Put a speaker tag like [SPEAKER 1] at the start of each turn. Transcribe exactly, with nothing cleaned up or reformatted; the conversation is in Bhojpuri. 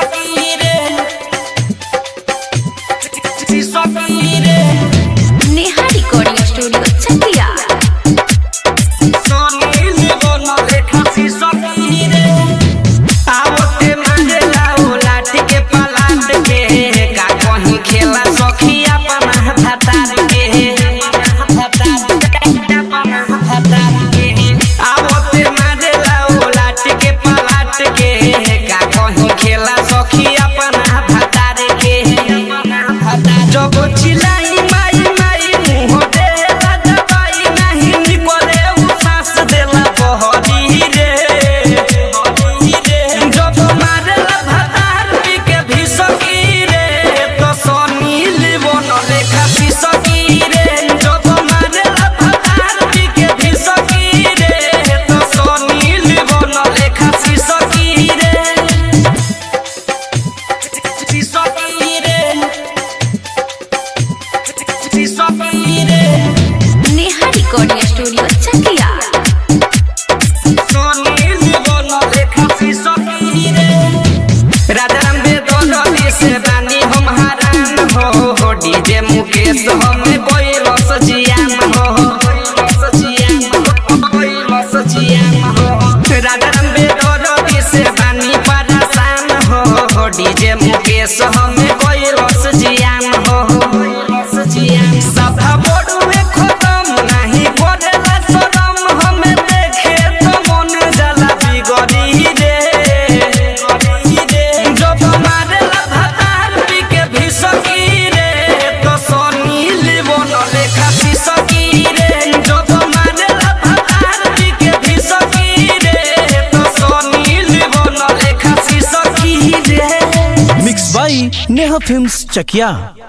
[SPEAKER 1] Neha recording studio Chakia. Neha recording studio Chakia.
[SPEAKER 2] Rajaram बेदौलती से बानी हम हरान हो डीजे मुकेश हमें कोई रस जियाम हो राजाराम बेदौलती से बानी परेशान हो डीजे मुकेश हमें कोई रस जियाम हो सभा बोर्ड में खत्म नहीं बोलेला शरम हमें देखे तो मन जला बिगड़ी रे जब मारेला भतार पी के भी सकी रे तो सोनी लिबन लेखा पी सकी रे जब मारेला भतार पी के भी सकी रे तो सोनी लिबन लेखा पी सकी रे।
[SPEAKER 3] Mix by Neha films Chakiya.